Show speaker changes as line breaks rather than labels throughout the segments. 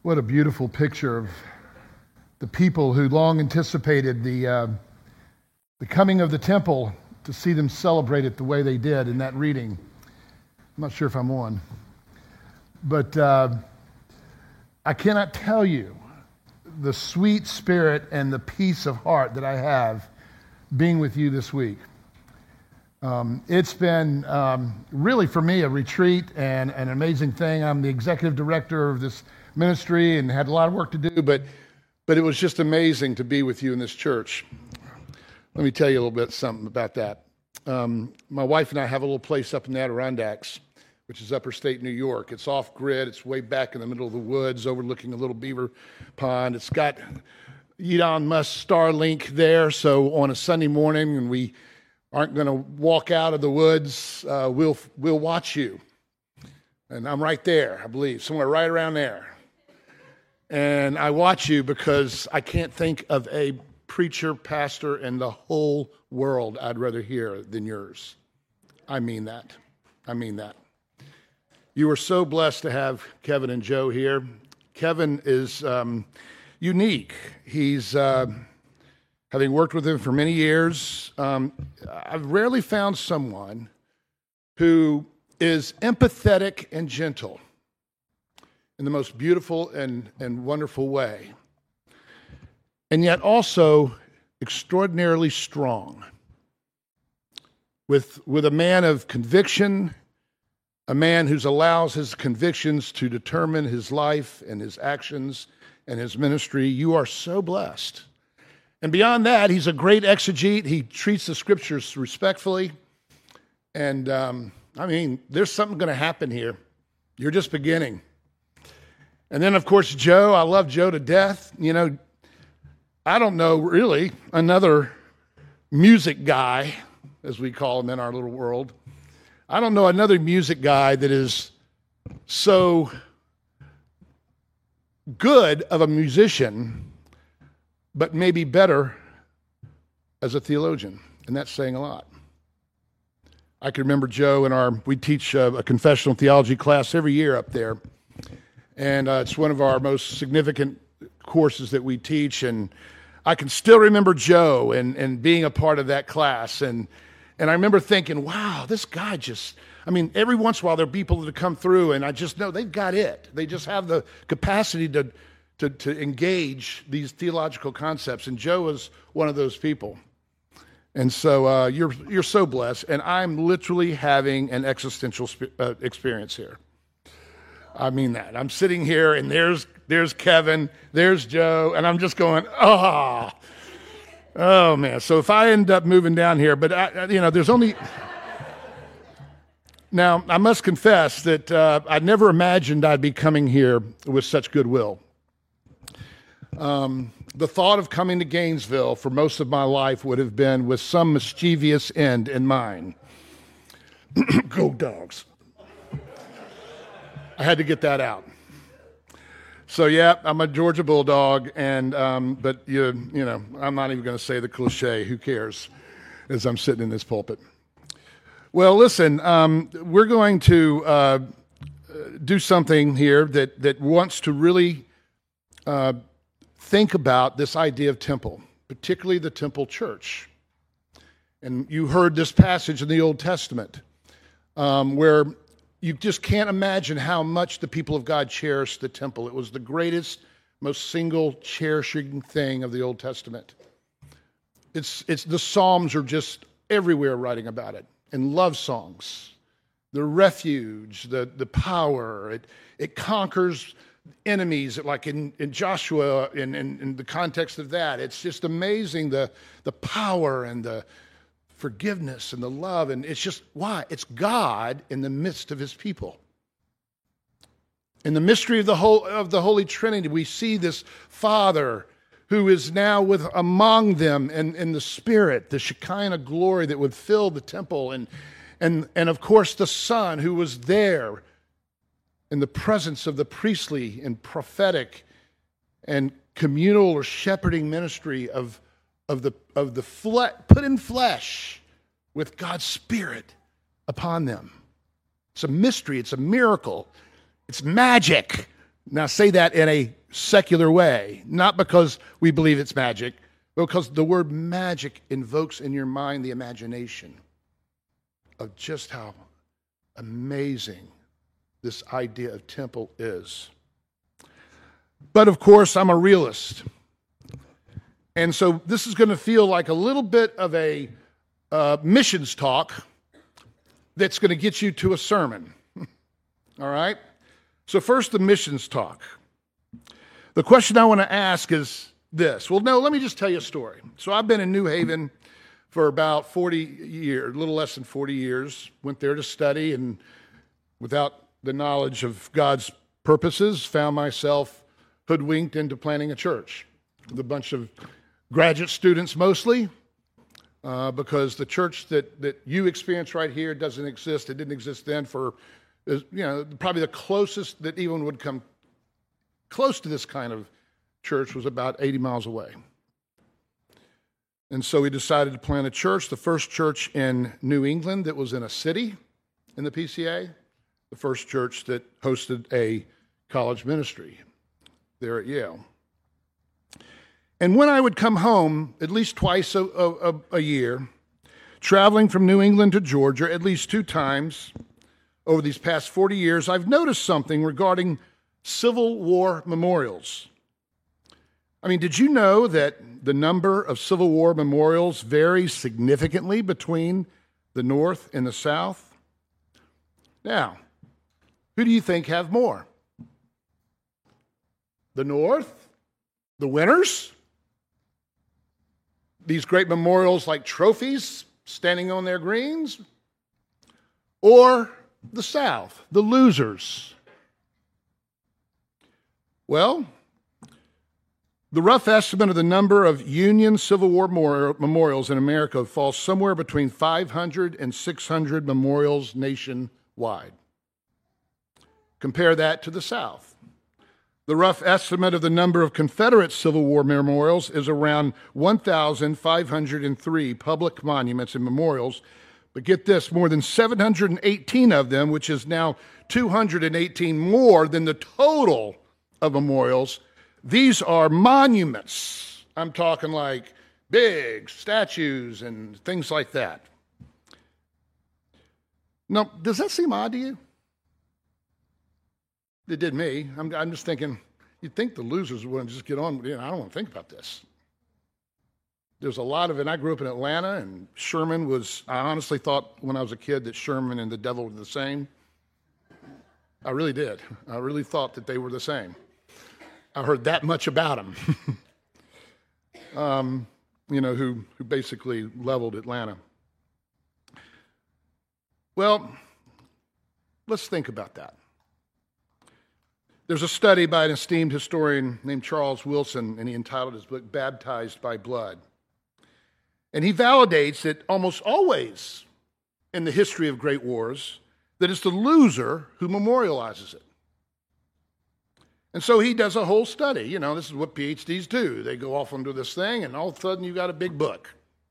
What a beautiful picture of the people who long anticipated the coming of the temple, to see them celebrate it the way they did in that reading. I'm not sure if I'm on. But I cannot tell you the sweet spirit and the peace of heart that I have being with you this week. It's been really for me a retreat and an amazing thing. I'm the executive director of this ministry and had a lot of work to do, but it was just amazing to be with you in this church. Let me tell you a little bit something about that. My wife and I have a little place up in the Adirondacks, which is upper state New York. It's off grid. It's way back in the middle of the woods, overlooking a little beaver pond. It's got Elon Musk Starlink there, so on a Sunday morning when we aren't going to walk out of the woods, we'll watch you. And I'm right there, I believe, somewhere right around there. And I watch you because I can't think of a preacher, pastor in the whole world I'd rather hear than yours. I mean that. You are so blessed to have Kevin and Joe here. Kevin is unique. He's, having worked with him for many years, I've rarely found someone who is empathetic and gentle in the most beautiful and wonderful way, and yet also extraordinarily strong, with a man of conviction, a man who allows his convictions to determine his life and his actions and his ministry. You are so blessed. And beyond that, he's a great exegete. He treats the scriptures respectfully. And there's something going to happen here. You're just beginning. And then, of course, Joe. I love Joe to death. You know, I don't know really another music guy, as we call him in our little world. I don't know another music guy that is so good of a musician, but maybe better as a theologian. And that's saying a lot. I can remember Joe we teach a confessional theology class every year up there. And it's one of our most significant courses that we teach. And I can still remember Joe and being a part of that class. And I remember thinking, wow, this guy every once in a while there are people that come through and I just know they've got it. They just have the capacity to engage these theological concepts. And Joe is one of those people. And so you're so blessed. And I'm literally having an existential experience here. I mean that. I'm sitting here and there's Kevin, there's Joe, and I'm just going, oh man. So if I end up moving down here, but there's only... Now, I must confess that I never imagined I'd be coming here with such goodwill. The thought of coming to Gainesville for most of my life would have been with some mischievous end in mind. Go Dogs. I had to get that out. So yeah, I'm a Georgia Bulldog, and but I'm not even going to say the cliche. Who cares? As I'm sitting in this pulpit. Well, listen, we're going to do something here that wants to really think about this idea of temple, particularly the temple church. And you heard this passage in the Old Testament where you just can't imagine how much the people of God cherished the temple. It was the greatest, most single cherishing thing of the Old Testament. It's the Psalms are just everywhere writing about it. And love songs, the refuge, the power. It conquers enemies, like in Joshua, in the context of that. It's just amazing the power and the forgiveness and the love. And it's just, why? It's God in the midst of his people. In the mystery of the Holy Trinity, we see this Father who is now among them in the Spirit, the Shekinah glory that would fill the temple, and of course the Son who was there in the presence of the priestly and prophetic and communal or shepherding ministry of the put in flesh with God's Spirit upon them. It's a mystery, it's a miracle, it's magic. Now, say that in a secular way, not because we believe it's magic, but because the word magic invokes in your mind the imagination of just how amazing this idea of temple is. But of course, I'm a realist. And so this is going to feel like a little bit of a missions talk that's going to get you to a sermon. All right? So first, the missions talk. The question I want to ask is this. Well, no, let me just tell you a story. So I've been in New Haven for about 40 years, a little less than 40 years. Went there to study, and without the knowledge of God's purposes, found myself hoodwinked into planting a church with a bunch of graduate students mostly, because the church that you experience right here doesn't exist. It didn't exist then for, probably the closest that even would come close to this kind of church was about 80 miles away. And so we decided to plant a church, the first church in New England that was in a city in the PCA, the first church that hosted a college ministry there at Yale. And when I would come home at least twice a year, traveling from New England to Georgia at least 2 times over these past 40 years, I've noticed something regarding Civil War memorials. I mean, did you know that the number of Civil War memorials varies significantly between the North and the South? Now, who do you think have more? The North? The winners? These great memorials like trophies standing on their greens? Or the South, the losers? Well, the rough estimate of the number of Union Civil War memorials in America falls somewhere between 500 and 600 memorials nationwide. Compare that to the South. The rough estimate of the number of Confederate Civil War memorials is around 1,503 public monuments and memorials. But get this, more than 718 of them, which is now 218 more than the total of memorials, these are monuments. I'm talking like big statues and things like that. Now, does that seem odd to you? It did me. I'm just thinking, you'd think the losers would just get on. I don't want to think about this. There's a lot of it. I grew up in Atlanta, and Sherman was, I honestly thought when I was a kid that Sherman and the devil were the same. I really did. I really thought that they were the same. I heard that much about him, who basically leveled Atlanta. Well, let's think about that. There's a study by an esteemed historian named Charles Wilson, and he entitled his book, Baptized by Blood. And he validates that almost always in the history of great wars, that it's the loser who memorializes it. And so he does a whole study. This is what PhDs do. They go off into this thing, and all of a sudden you got a big book.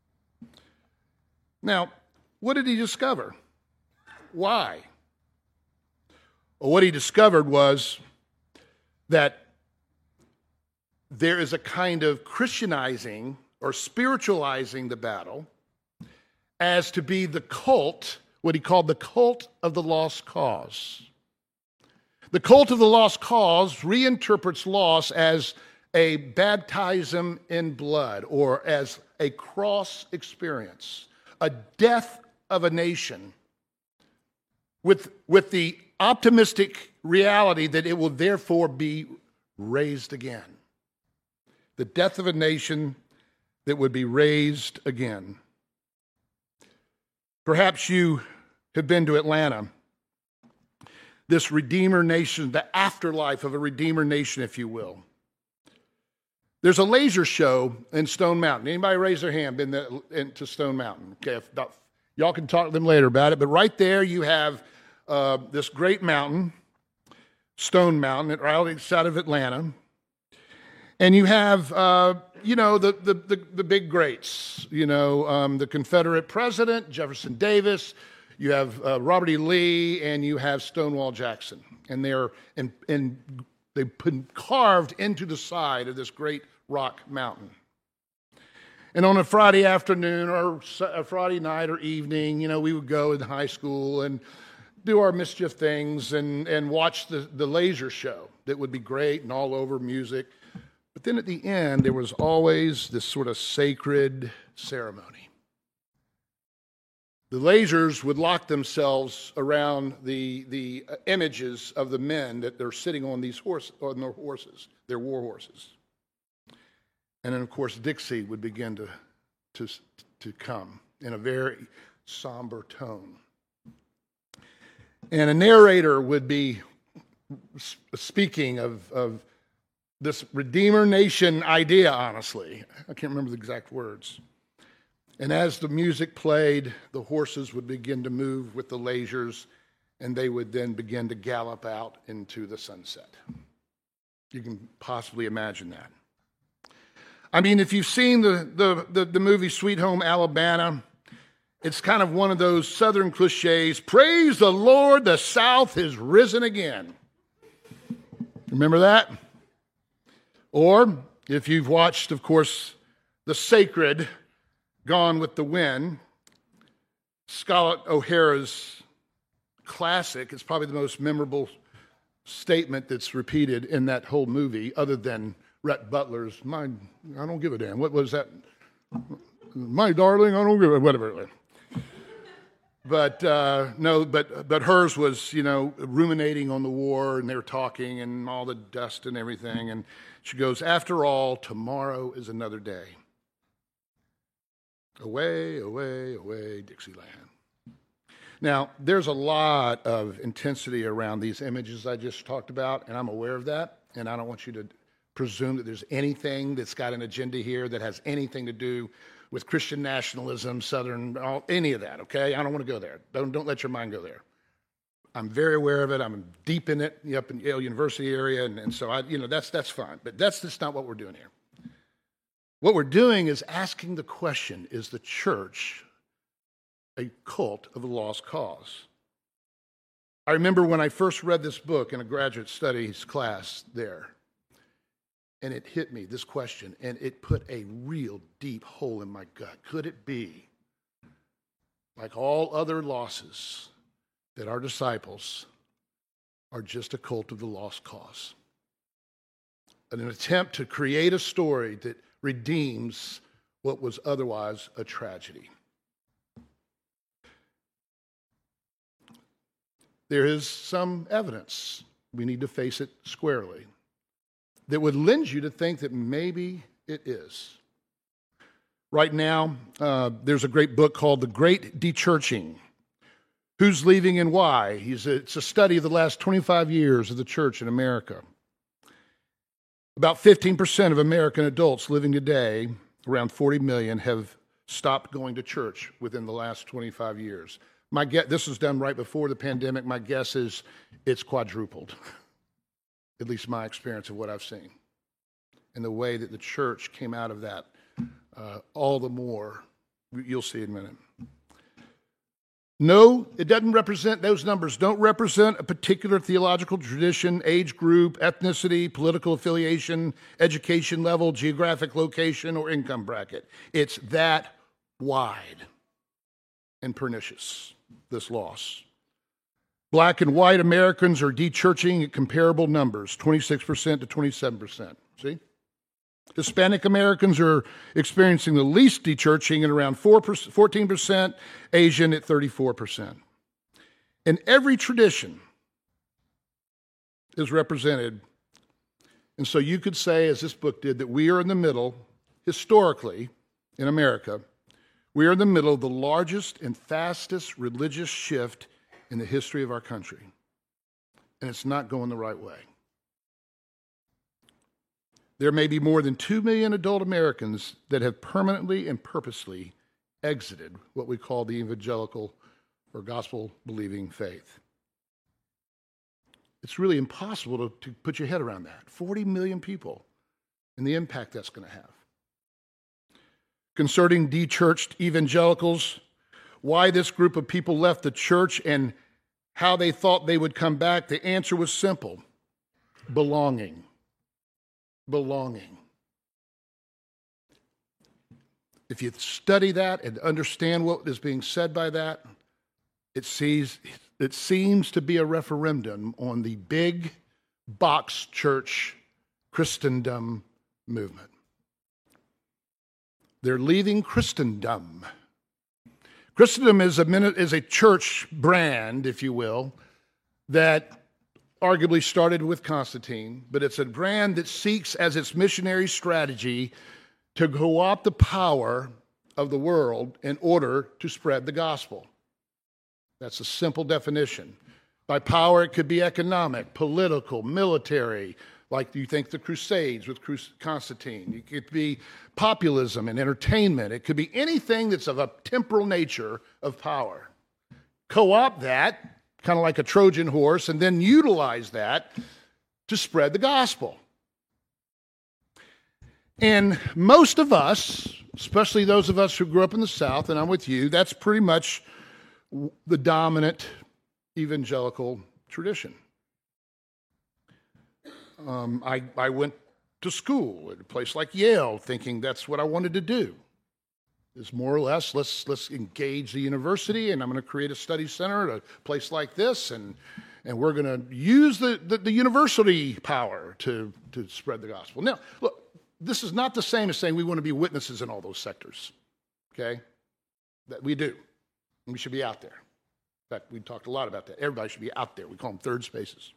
Now, what did he discover? Why? Well, what he discovered was that there is a kind of Christianizing or spiritualizing the battle as to be the cult, what he called the cult of the lost cause. The cult of the lost cause reinterprets loss as a baptism in blood or as a cross experience, a death of a nation, with the optimistic reality that it will therefore be raised again. The death of a nation that would be raised again. Perhaps you have been to Atlanta, this Redeemer nation, the afterlife of a Redeemer nation, if you will. There's a laser show in Stone Mountain. Anybody raise their hand been into Stone Mountain? Okay, y'all can talk to them later about it, but right there you have this great mountain, Stone Mountain, right outside of Atlanta. And you have, the big greats, the Confederate president, Jefferson Davis, you have Robert E. Lee, and you have Stonewall Jackson. And they're in They've been carved into the side of this great rock mountain. And on a Friday afternoon or a Friday night or evening, we would go in high school and do our mischief things and watch the laser show that would be great and all over music. But then at the end, there was always this sort of sacred ceremony. The lasers would lock themselves around the images of the men that they're sitting on their horses, their war horses. And then, of course, Dixie would begin to come in a very somber tone. And a narrator would be speaking of this Redeemer Nation idea, honestly. I can't remember the exact words. And as the music played, the horses would begin to move with the lasers, and they would then begin to gallop out into the sunset. You can possibly imagine that. I mean, if you've seen the movie Sweet Home Alabama, it's kind of one of those Southern cliches. Praise the Lord, the South has risen again. Remember that? Or if you've watched, of course, the sacred Gone with the Wind, Scarlett O'Hara's classic, it's probably the most memorable statement that's repeated in that whole movie, other than Rhett Butler's, I don't give a damn. What was that? My darling, I don't give a, whatever. But no, but hers was, ruminating on the war, and they were talking and all the dust and everything. And she goes, after all, tomorrow is another day. Away, away, away, Dixieland. Now, there's a lot of intensity around these images I just talked about, and I'm aware of that, and I don't want you to presume that there's anything that's got an agenda here that has anything to do with Christian nationalism, Southern, any of that, okay? I don't want to go there. Don't let your mind go there. I'm very aware of it. I'm deep in it, up in Yale University area, and so that's fine. But that's just not what we're doing here. What we're doing is asking the question, is the church a cult of a lost cause? I remember when I first read this book in a graduate studies class there, and it hit me, this question, and it put a real deep hole in my gut. Could it be, like all other losses, that our disciples are just a cult of the lost cause? An attempt to create a story that redeems what was otherwise a tragedy. There is some evidence, we need to face it squarely, that would lend you to think that maybe it is. Right now, there's a great book called The Great Dechurching. Who's Leaving and Why? It's a study of the last 25 years of the church in America. About 15% of American adults living today, around 40 million, have stopped going to church within the last 25 years. My guess, this was done right before the pandemic. My guess is it's quadrupled, at least my experience of what I've seen. And the way that the church came out of that, all the more, you'll see in a minute. No, it doesn't represent, those numbers don't represent a particular theological tradition, age group, ethnicity, political affiliation, education level, geographic location, or income bracket. It's that wide and pernicious, this loss. Black and white Americans are dechurching at comparable numbers, 26% to 27%. See? Hispanic Americans are experiencing the least dechurching at around 14%, Asian at 34%. And every tradition is represented. And so you could say, as this book did, that we are in the middle, historically, in America, we are in the middle of the largest and fastest religious shift in the history of our country. And it's not going the right way. There may be more than 2 million adult Americans that have permanently and purposely exited what we call the evangelical or gospel-believing faith. It's really impossible to put your head around that. 40 million people and the impact that's going to have. Concerning dechurched evangelicals, why this group of people left the church and how they thought they would come back, the answer was simple. belonging. Belonging. If you study that and understand what is being said by that, it seems to be a referendum on the big box church Christendom movement. They're leaving Christendom. Christendom is a church brand, if you will, that arguably started with Constantine, but it's a brand that seeks as its missionary strategy to co-opt the power of the world in order to spread the gospel. That's a simple definition. By power, it could be economic, political, military, like you think the Crusades with Constantine. It could be populism and entertainment. It could be anything that's of a temporal nature of power. Co-opt that, kind of like a Trojan horse, and then utilize that to spread the gospel. And most of us, especially those of us who grew up in the South, and I'm with you, that's pretty much the dominant evangelical tradition. I went to school at a place like Yale thinking that's what I wanted to do. Is more or less, let's engage the university, and I'm going to create a study center at a place like this, and we're going to use the university power to spread the gospel. Now, look, this is not the same as saying we want to be witnesses in all those sectors, okay? That we do. We should be out there. In fact, we talked a lot about that. Everybody should be out there. We call them third spaces.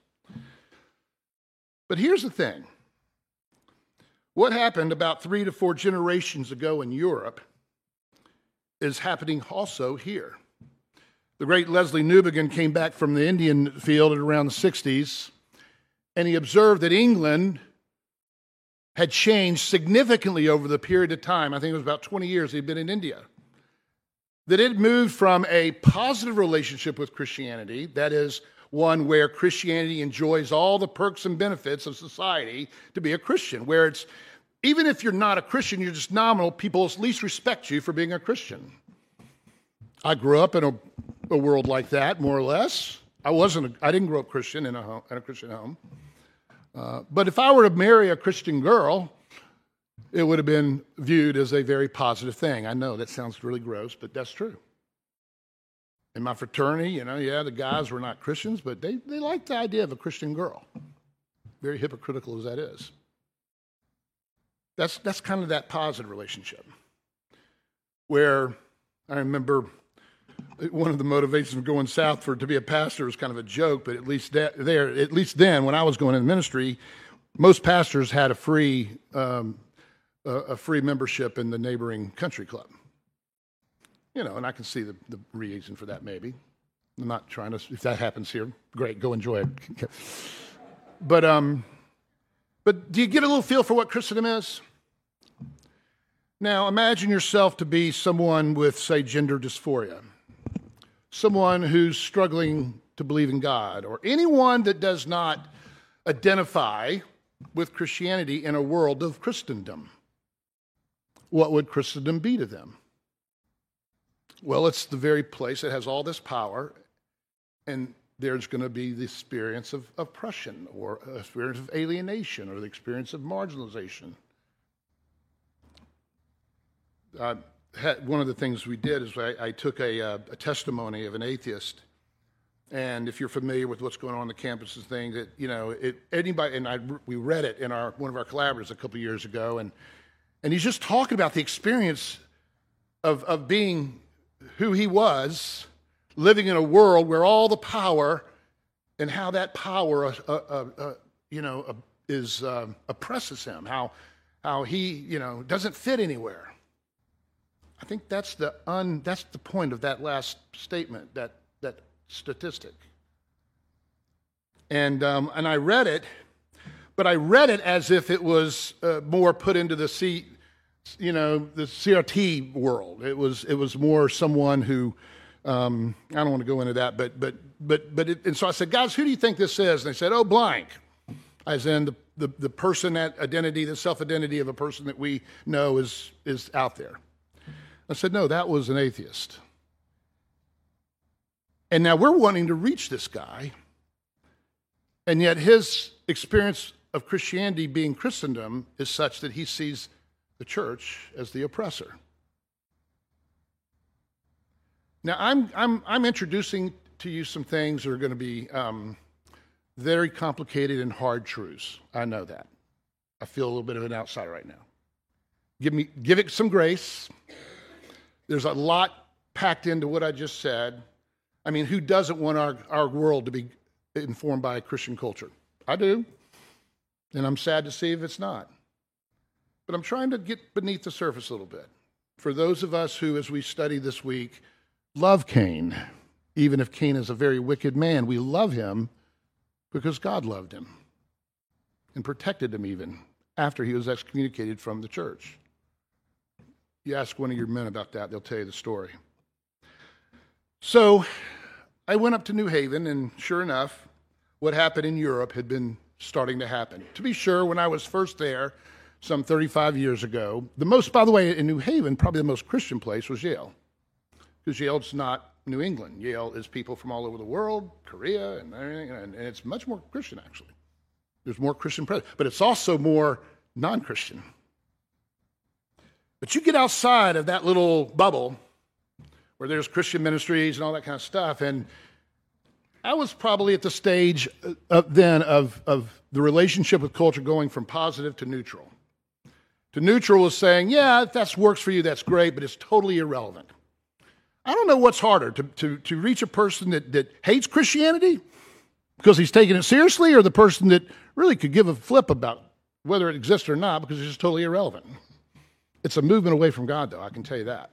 But here's the thing. What happened about 3 to 4 generations ago in Europe is happening also here. The great Leslie Newbigin came back from the Indian field at around the 60s, and he observed that England had changed significantly over the period of time. I think it was about 20 years he'd been in India. That it moved from a positive relationship with Christianity, that is, one where Christianity enjoys all the perks and benefits of society, to be a Christian, where it's, even if you're not a Christian, you're just nominal, people at least respect you for being a Christian. I grew up in a world like that, more or less. I didn't grow up Christian in a Christian home. But if I were to marry a Christian girl, it would have been viewed as a very positive thing. I know that sounds really gross, but that's true. In my fraternity, the guys were not Christians, but they liked the idea of a Christian girl, very hypocritical as that is. That's kind of that positive relationship. Where I remember one of the motivations of going south to be a pastor was kind of a joke, but at least then, when I was going in ministry, most pastors had a free membership in the neighboring country club. And I can see the reason for that, maybe. I'm not trying to, if that happens here, great, go enjoy it. But do you get a little feel for what Christendom is? Now, imagine yourself to be someone with, say, gender dysphoria, someone who's struggling to believe in God, or anyone that does not identify with Christianity in a world of Christendom. What would Christendom be to them? Well, it's the very place that has all this power, and there's going to be the experience of oppression, or an experience of alienation, or the experience of marginalization. One of the things we did is I took a testimony of an atheist, and if you're familiar with what's going on the campuses thing, that anybody, and we read it in one of our collaborators a couple years ago, and he's just talking about the experience of being who he was, living in a world where all the power and how that power oppresses him, how he doesn't fit anywhere. I think that's the point of that last statement, that statistic. And I read it, but I read it as if it was more put into the CRT world. It was more someone who I don't want to go into that, and so I said, guys, who do you think this is? And they said, oh, blank, as in the person, that identity, the self-identity of a person that we know is out there. I said, no, that was an atheist. And now we're wanting to reach this guy And yet his experience of Christianity being Christendom is such that he sees the church as the oppressor. Now, I'm introducing to you some things that are going to be very complicated and hard truths. I know that. I feel a little bit of an outsider right now. Give it some grace. There's a lot packed into what I just said. I mean, who doesn't want our world to be informed by a Christian culture? I do. And I'm sad to see if it's not. But I'm trying to get beneath the surface a little bit. For those of us who, as we study this week, love Cain, even if Cain is a very wicked man, we love him because God loved him and protected him even after he was excommunicated from the church. You ask one of your men about that, they'll tell you the story. So I went up to New Haven, and sure enough, what happened in Europe had been starting to happen. To be sure, when I was first there, some 35 years ago, by the way, in New Haven, probably the most Christian place was Yale. Because Yale's not New England. Yale is people from all over the world, Korea and everything, and it's much more Christian, actually. There's more Christian presence, but it's also more non-Christian. But you get outside of that little bubble where there's Christian ministries and all that kind of stuff, and I was probably at the stage then of the relationship with culture going from positive to neutral. To neutral was saying, yeah, if that works for you, that's great, but it's totally irrelevant. I don't know what's harder, to reach a person that hates Christianity because he's taking it seriously, or the person that really could give a flip about whether it exists or not because it's just totally irrelevant. It's a movement away from God, though, I can tell you that.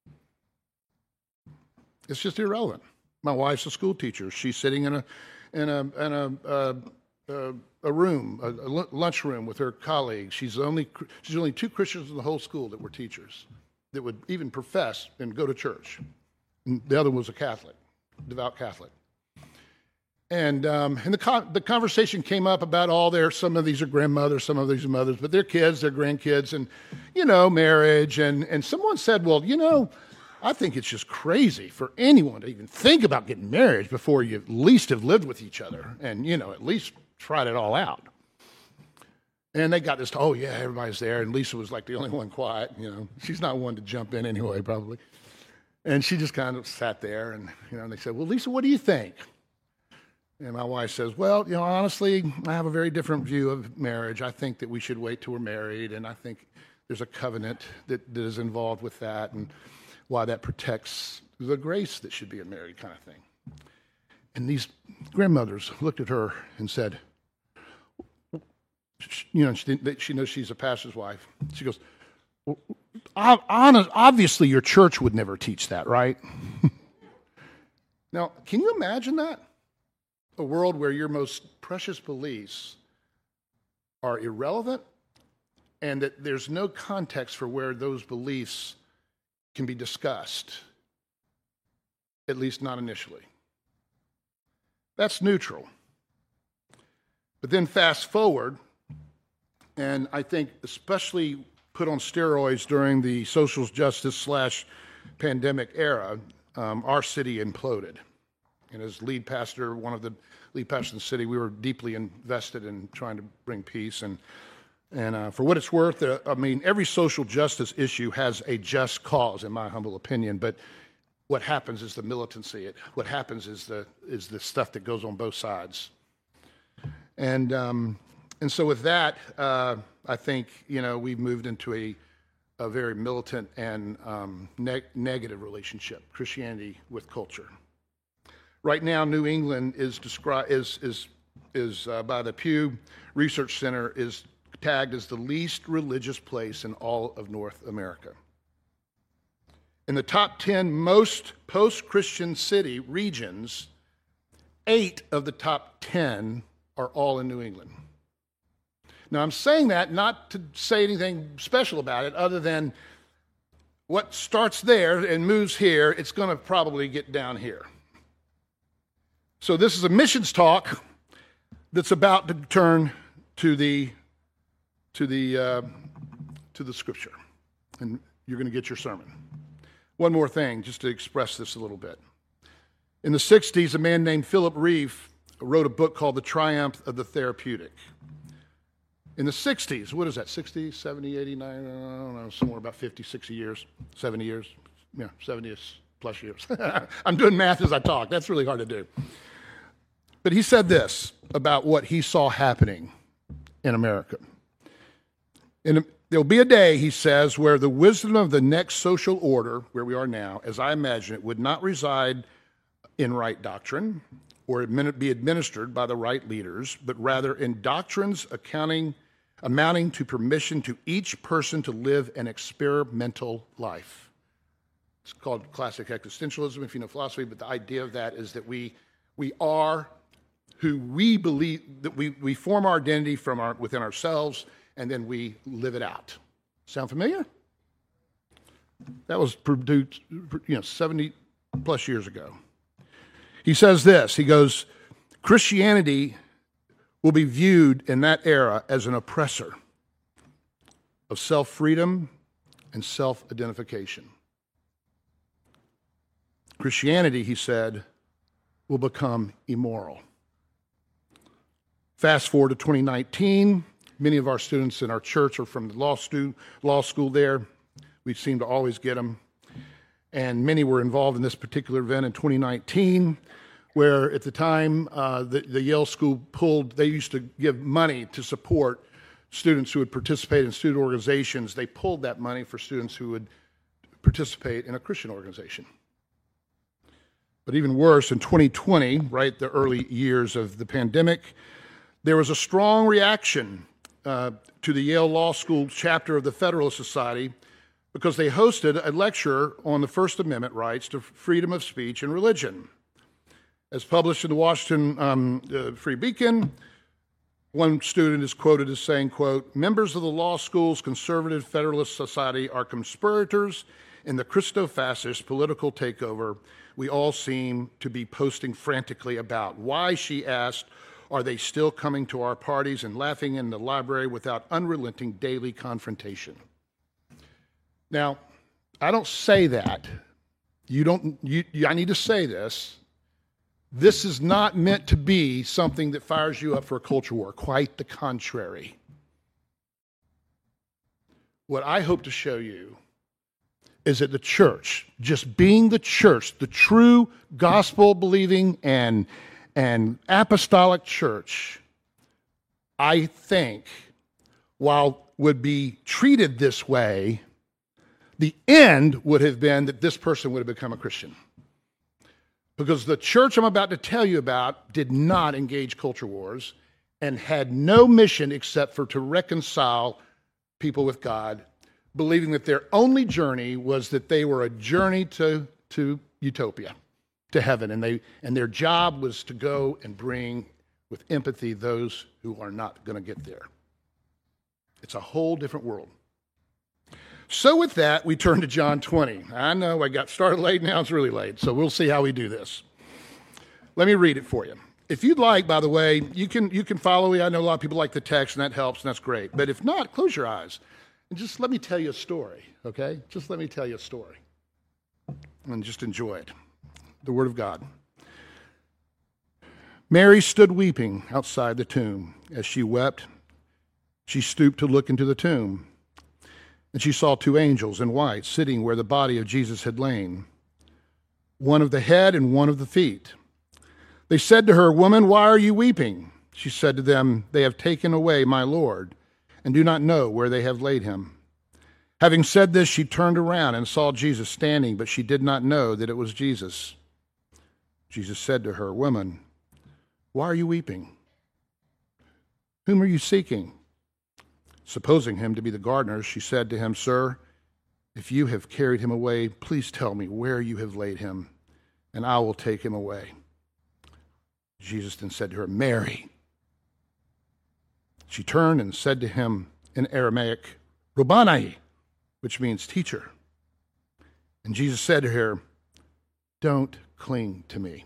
It's just irrelevant. My wife's a school teacher. She's sitting in a room, a lunch room with her colleagues. She's only two Christians in the whole school that were teachers that would even profess and go to church. And the other was a Catholic, devout Catholic. And the conversation came up about some of these are grandmothers, some of these are mothers, but their kids, their grandkids, and, marriage. And someone said, well, I think it's just crazy for anyone to even think about getting married before you at least have lived with each other and, at least tried it all out. And they got this, oh, yeah, everybody's there. And Lisa was like the only one quiet, She's not one to jump in anyway, probably. And she just kind of sat there and, and they said, well, Lisa, what do you think? And my wife says, well, honestly, I have a very different view of marriage. I think that we should wait till we're married, and I think there's a covenant that is involved with that and why that protects the grace that should be in married kind of thing. And these grandmothers looked at her and said, she knows she's a pastor's wife. She goes, well, obviously your church would never teach that, right? Now, can you imagine that? A world where your most precious beliefs are irrelevant and that there's no context for where those beliefs can be discussed, at least not initially. That's neutral. But then fast forward, and I think especially put on steroids during the social justice / pandemic era, our city imploded. And as lead pastor, one of the lead pastors in the city, we were deeply invested in trying to bring peace. And for what it's worth, every social justice issue has a just cause, in my humble opinion. But what happens is the militancy. What happens is the stuff that goes on both sides. And so with that, I think we've moved into a very militant and negative relationship, Christianity with culture. Right now, New England is described is by the Pew Research Center is tagged as the least religious place in all of North America. In the top 10 most post-Christian city regions, 8 of the top 10 are all in New England. Now, I'm saying that not to say anything special about it, other than what starts there and moves here, it's going to probably get down here. So this is a missions talk that's about to turn to the scripture, and you're going to get your sermon. One more thing, just to express this a little bit. In the 60s, a man named Philip Reeve wrote a book called The Triumph of the Therapeutic. In the 60s, what is that, 60, 70, 89, I don't know, somewhere about 50, 60 years, 70 years, 70 plus years. I'm doing math as I talk. That's really hard to do. But he said this about what he saw happening in America. There'll be a day, he says, where the wisdom of the next social order, where we are now, as I imagine it, would not reside in right doctrine or be administered by the right leaders, but rather in doctrines amounting to permission to each person to live an experimental life. It's called classic existentialism, if you know philosophy, but the idea of that is that we are who we believe, that we form our identity within ourselves, and then we live it out. Sound familiar? That was produced, 70 plus years ago. He says this, he goes, Christianity will be viewed in that era as an oppressor of self-freedom and self-identification. Christianity, he said, will become immoral. Fast forward to 2019, many of our students in our church are from the law school there. We seem to always get them. And many were involved in this particular event in 2019, where at the time the Yale School they used to give money to support students who would participate in student organizations. They pulled that money for students who would participate in a Christian organization. But even worse, in 2020, right, the early years of the pandemic, there was a strong reaction to the Yale Law School chapter of the Federalist Society because they hosted a lecture on the First Amendment rights to freedom of speech and religion. As published in the Washington Free Beacon, one student is quoted as saying, quote, members of the law school's conservative Federalist Society are conspirators in the Christo-fascist political takeover we all seem to be posting frantically about. Why, she asked, are they still coming to our parties and laughing in the library without unrelenting daily confrontation? Now, I don't say that. I need to say this. This is not meant to be something that fires you up for a culture war. Quite the contrary. What I hope to show you is that the church, just being the church, the true gospel-believing and apostolic church, I think, while would be treated this way, the end would have been that this person would have become a Christian. Because the church I'm about to tell you about did not engage culture wars and had no mission except to reconcile people with God, believing that their only journey was that they were a journey to utopia, to heaven, and their job was to go and bring with empathy those who are not going to get there. It's a whole different world. So with that, we turn to John 20. I know I got started late, now it's really late, so we'll see how we do this. Let me read it for you. If you'd like, by the way, you can follow me. I know a lot of people like the text, and that helps, and that's great. But if not, close your eyes, and just let me tell you a story, okay? Just let me tell you a story, and just enjoy it. The Word of God. Mary stood weeping outside the tomb. As she wept, she stooped to look into the tomb. And she saw two angels in white sitting where the body of Jesus had lain, one of the head and one of the feet. They said to her, "Woman, why are you weeping?" She said to them, "They have taken away my Lord, and do not know where they have laid him." Having said this, she turned around and saw Jesus standing, but she did not know that it was Jesus. Jesus said to her, "Woman, why are you weeping? Whom are you seeking?" Supposing him to be the gardener, she said to him, "Sir, if you have carried him away, please tell me where you have laid him, and I will take him away." Jesus then said to her, "Mary." She turned and said to him in Aramaic, "Rabboni," which means teacher. And Jesus said to her, "Don't cling to me.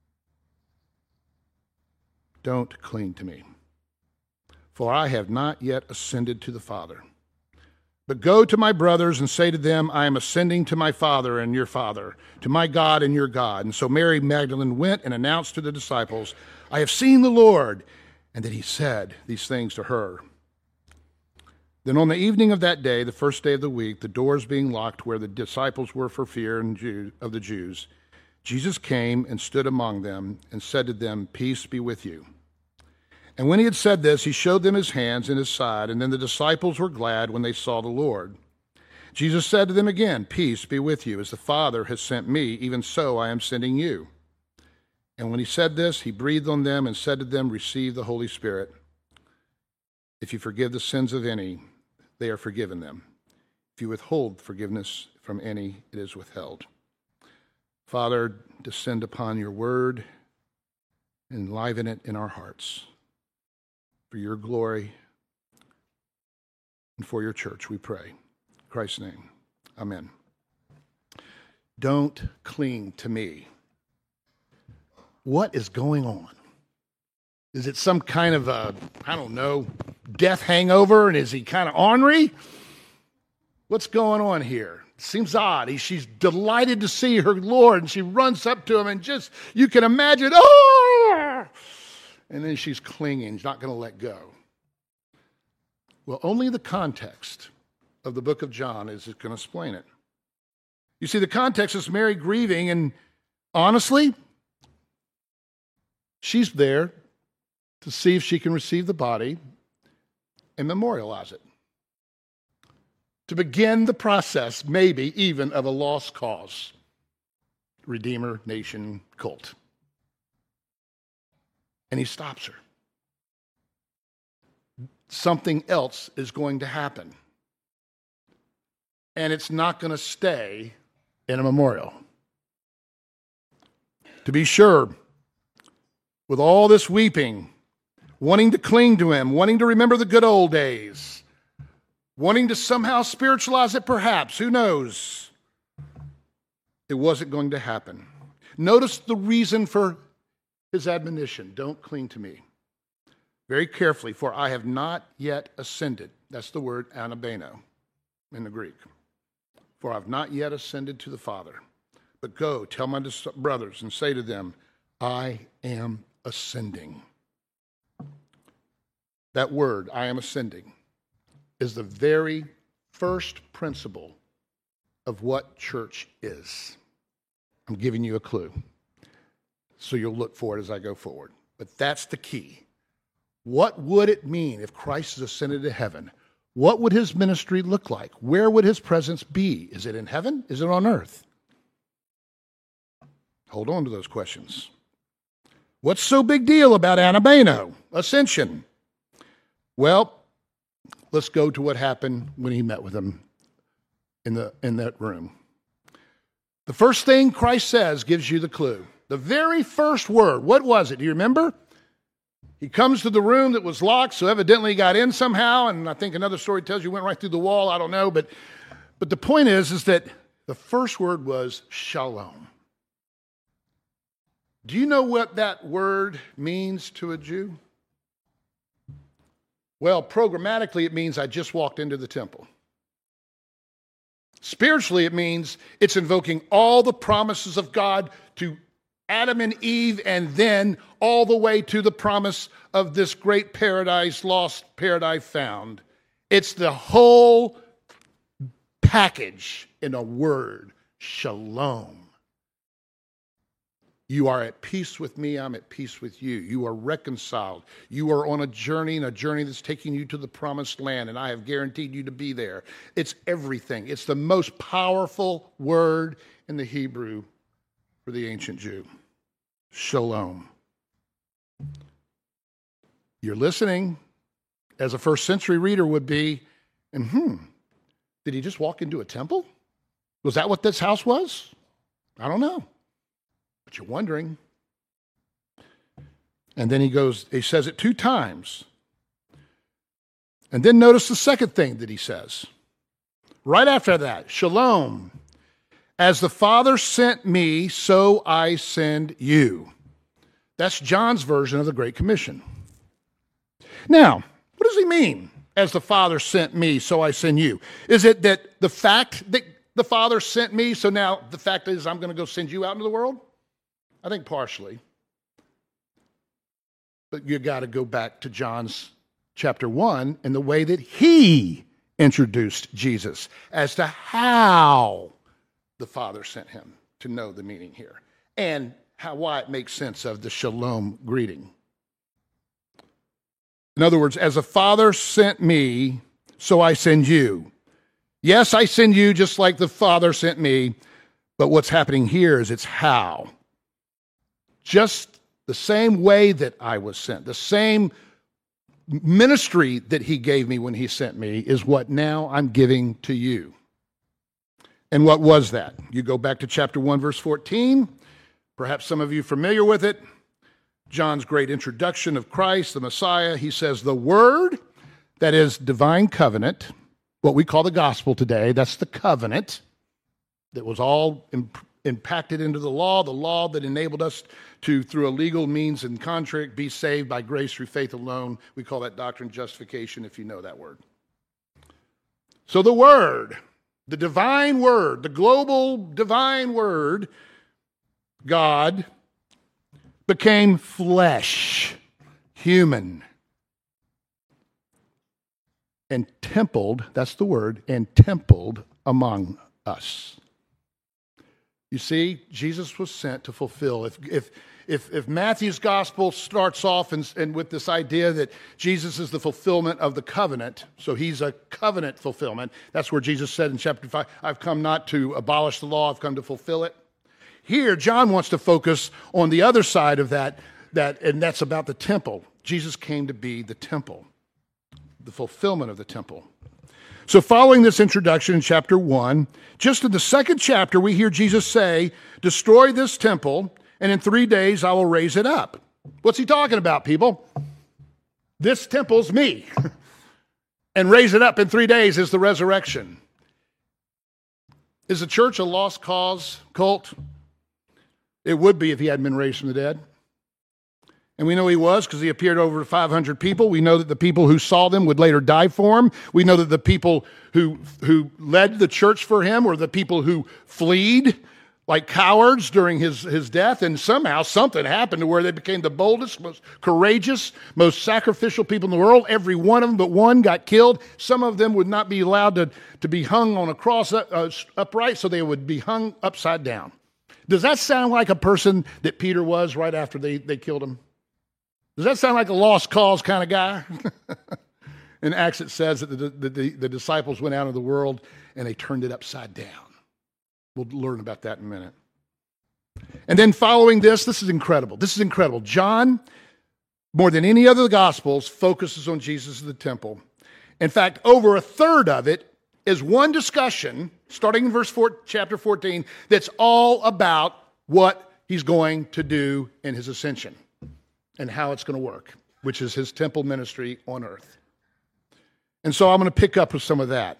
Don't cling to me. For I have not yet ascended to the Father. But go to my brothers and say to them, I am ascending to my Father and your Father, to my God and your God. And so Mary Magdalene went and announced to the disciples, I have seen the Lord. And then he said these things to her. Then on the evening of that day, the first day of the week, the doors being locked where the disciples were for fear of the Jews, Jesus came and stood among them and said to them, Peace be with you. And when he had said this, he showed them his hands and his side, and then the disciples were glad when they saw the Lord. Jesus said to them again, Peace be with you. As the Father has sent me, even so I am sending you. And when he said this, he breathed on them and said to them, Receive the Holy Spirit. If you forgive the sins of any, they are forgiven them. If you withhold forgiveness from any, it is withheld. Father, descend upon your word, enliven it in our hearts. For your glory and for your church, we pray. In Christ's name, amen. Don't cling to me. What is going on? Is it some kind of a, death hangover? And is he kind of ornery? What's going on here? It seems odd. She's delighted to see her Lord, and she runs up to him, and just, you can imagine, oh! And then she's clinging. She's not going to let go. Well, only the context of the book of John is going to explain it. You see, the context is Mary grieving, and honestly, she's there to see if she can receive the body and memorialize it. To begin the process, maybe even of a lost cause. Redeemer Nation cult. And he stops her. Something else is going to happen. And it's not going to stay in a memorial. To be sure, with all this weeping, wanting to cling to him, wanting to remember the good old days, wanting to somehow spiritualize it perhaps, who knows? It wasn't going to happen. Notice the reason for his admonition, don't cling to me. Very carefully, for I have not yet ascended. That's the word anabeno in the Greek. For I have not yet ascended to the Father. But go, tell my brothers and say to them, I am ascending. That word, I am ascending, is the very first principle of what church is. I'm giving you a clue. So you'll look for it as I go forward. But that's the key. What would it mean if Christ is ascended to heaven? What would his ministry look like? Where would his presence be? Is it in heaven? Is it on earth? Hold on to those questions. What's so big deal about anabeno, ascension? Well, let's go to what happened when he met with him in that room. The first thing Christ says gives you the clue. The very first word, what was it? Do you remember? He comes to the room that was locked, so evidently he got in somehow, and I think another story tells you he went right through the wall. I don't know, but the point is that the first word was shalom. Do you know what that word means to a Jew? Well, programmatically, it means I just walked into the temple. Spiritually, it means it's invoking all the promises of God to Adam and Eve, and then all the way to the promise of this great paradise, lost paradise found. It's the whole package in a word, shalom. You are at peace with me, I'm at peace with you. You are reconciled. You are on a journey, and a journey that's taking you to the promised land, and I have guaranteed you to be there. It's everything. It's the most powerful word in the Hebrew for the ancient Jew. Shalom. You're listening, as a first century reader would be, and did he just walk into a temple? Was that what this house was? I don't know. But you're wondering. And then he says it 2 times. And then notice the second thing that he says. Right after that, shalom. As the Father sent me, so I send you. That's John's version of the Great Commission. Now, what does he mean? as the Father sent me, so I send you. Is it that the fact that the Father sent me, so now the fact is I'm going to go send you out into the world? I think partially. But you got to go back to John's chapter 1 and the way that he introduced Jesus as to how the Father sent him, to know the meaning here, and why it makes sense of the shalom greeting. In other words, as the Father sent me, so I send you. Yes, I send you just like the Father sent me, but what's happening here is it's how. Just the same way that I was sent, the same ministry that he gave me when he sent me is what now I'm giving to you. And what was that? You go back to chapter 1, verse 14. Perhaps some of you are familiar with it. John's great introduction of Christ, the Messiah. He says, the Word, that is divine covenant, what we call the gospel today, that's the covenant that was all impacted into the law that enabled us to, through a legal means and contract, be saved by grace through faith alone. We call that doctrine justification, if you know that word. So the Word, the divine Word, the global divine Word, God, became flesh, human, and templed, that's the word, and templed among us. You see, Jesus was sent to fulfill. If Matthew's gospel starts off and with this idea that Jesus is the fulfillment of the covenant, so he's a covenant fulfillment, that's where Jesus said in chapter 5, I've come not to abolish the law, I've come to fulfill it. Here, John wants to focus on the other side of that, and that's about the temple. Jesus came to be the temple, the fulfillment of the temple. So following this introduction in chapter 1, just in the second chapter, we hear Jesus say, destroy this temple, and in 3 days I will raise it up. What's he talking about, people? This temple's me. And raise it up in 3 days is the resurrection. Is the church a lost cause cult? It would be if he hadn't been raised from the dead. And we know he was because he appeared to over 500 people. We know that the people who saw them would later die for him. We know that the people who led the church for him were the people who fled like cowards during his death. And somehow something happened to where they became the boldest, most courageous, most sacrificial people in the world. Every one of them but one got killed. Some of them would not be allowed to be hung on a cross upright, so they would be hung upside down. Does that sound like a person that Peter was right after they killed him? Does that sound like a lost cause kind of guy? In Acts it says that the disciples went out into the world and they turned it upside down. We'll learn about that in a minute. And then following this is incredible. This is incredible. John, more than any other of the Gospels, focuses on Jesus in the temple. In fact, over a third of it is one discussion, starting in chapter 14, that's all about what he's going to do in his ascension and how it's going to work, which is his temple ministry on earth. And so I'm going to pick up with some of that.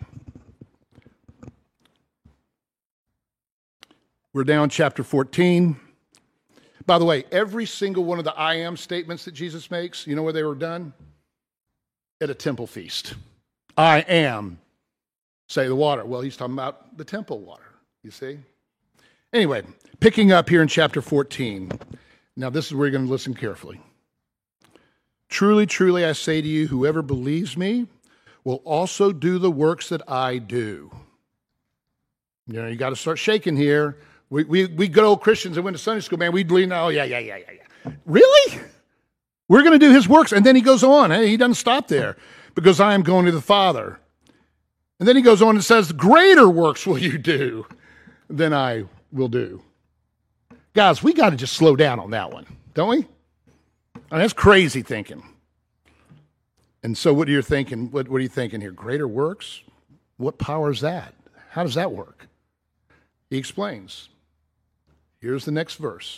We're down chapter 14. By the way, every single one of the I am statements that Jesus makes, you know where they were done? At a temple feast. I am, say the water. Well, he's talking about the temple water, you see? Anyway, picking up here in chapter 14. Now, this is where you're going to listen carefully. Truly, truly, I say to you, whoever believes me will also do the works that I do. You know, you got to start shaking here. We good old Christians that went to Sunday school, man, we believe, oh, yeah. Really? We're going to do his works. And then he goes on. Hey, he doesn't stop there. Because I am going to the Father. And then he goes on and says, greater works will you do than I will do. Guys, we got to just slow down on that one, don't we? I mean, that's crazy thinking. And so what are you thinking? What are you thinking here? Greater works? What power is that? How does that work? He explains. Here's the next verse.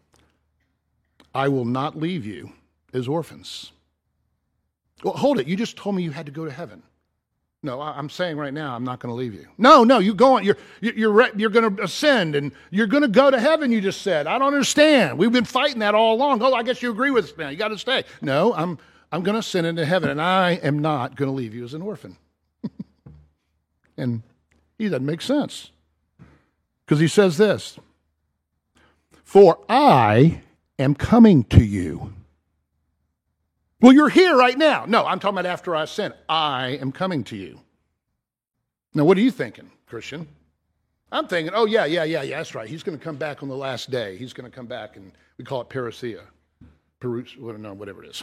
I will not leave you as orphans. Well, hold it. You just told me you had to go to heaven. No, I'm saying right now, I'm not going to leave you. No, you go on. You're going to ascend and you're going to go to heaven, you just said. I don't understand. We've been fighting that all along. Oh, I guess you agree with us now. You got to stay. No, I'm going to send into heaven, and I am not going to leave you as an orphan. And he doesn't make sense. Because he says this, for I am coming to you. Well, you're here right now. No, I'm talking about after I ascend. I am coming to you. Now, what are you thinking, Christian? I'm thinking, oh, yeah, that's right. He's going to come back on the last day. He's going to come back, and we call it parousia. Whatever it is.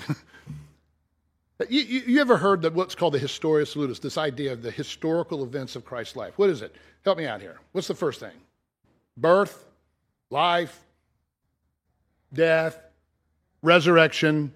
You ever heard that what's called the Historia Salutis, this idea of the historical events of Christ's life? What is it? Help me out here. What's the first thing? Birth, life, death, resurrection.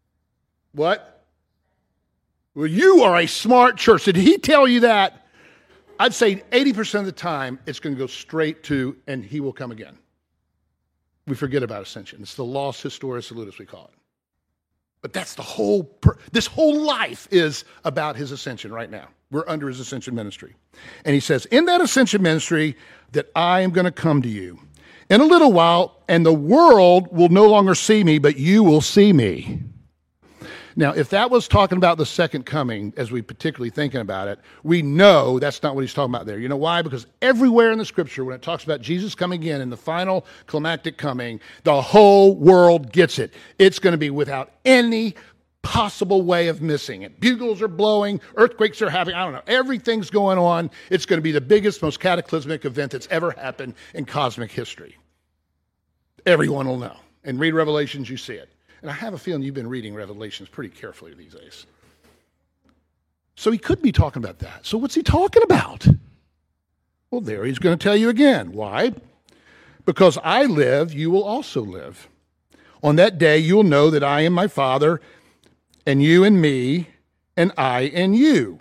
What? Well, you are a smart church. Did he tell you that? I'd say 80% of the time it's going to go straight to, and he will come again. We forget about ascension. It's the lost Historia Salutis, we call it. But that's the whole, this whole life is about his ascension right now. We're under his ascension ministry. And he says, in that ascension ministry, that I am going to come to you in a little while, and the world will no longer see me, but you will see me. Now, if that was talking about the second coming, as we particularly thinking about it, we know that's not what he's talking about there. You know why? Because everywhere in the scripture, when it talks about Jesus coming again in the final climactic coming, the whole world gets it. It's going to be without any possible way of missing it. Bugles are blowing, earthquakes are happening, I don't know, everything's going on. It's going to be the biggest, most cataclysmic event that's ever happened in cosmic history. Everyone will know. And read Revelations, you see it. And I have a feeling you've been reading Revelations pretty carefully these days. So he could be talking about that. So what's he talking about? Well, there he's going to tell you again. Why? Because I live, you will also live. On that day, you'll know that I am my Father, and you and me, and I and you.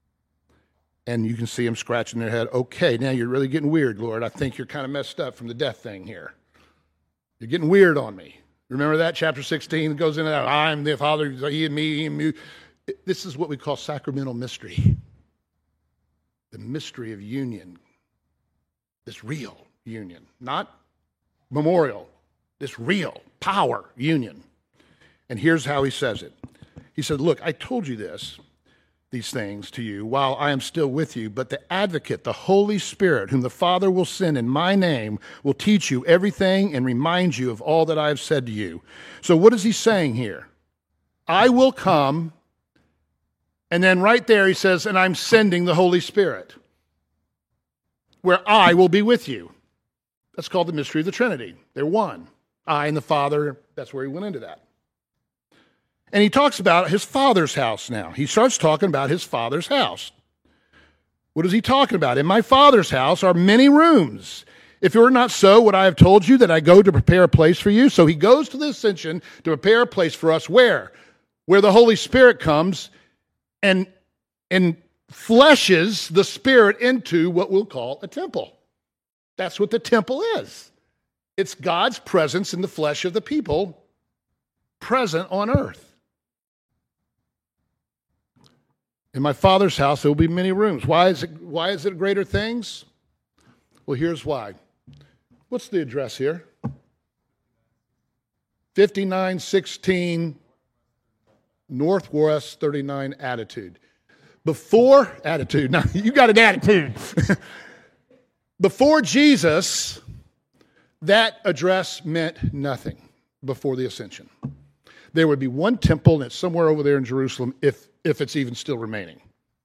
And you can see them scratching their head. Okay, now you're really getting weird, Lord. I think you're kind of messed up from the death thing here. You're getting weird on me. Remember that? Chapter 16 goes into that. I'm the Father, he and me, he and me. This is what we call sacramental mystery. The mystery of union. This real union. Not memorial. This real power union. And here's how he says it. He said, look, I told you these things to you while I am still with you, but the advocate, the Holy Spirit, whom the Father will send in my name, will teach you everything and remind you of all that I have said to you. So what is he saying here? I will come, and then right there he says, and I'm sending the Holy Spirit, where I will be with you. That's called the mystery of the Trinity. They're one. I and the Father, that's where he went into that. And he talks about his Father's house now. He starts talking about his Father's house. What is he talking about? In my Father's house are many rooms. If it were not so, would I have told you that I go to prepare a place for you? So he goes to the ascension to prepare a place for us where? Where the Holy Spirit comes and fleshes the Spirit into what we'll call a temple. That's what the temple is. It's God's presence in the flesh of the people present on earth. In my Father's house, there will be many rooms. Why is it greater things? Well, here's why. What's the address here? 5916 Northwest 39 Attitude. Before attitude, now you got an attitude. Before Jesus, that address meant nothing before the ascension. There would be one temple, and it's somewhere over there in Jerusalem, if it's even still remaining.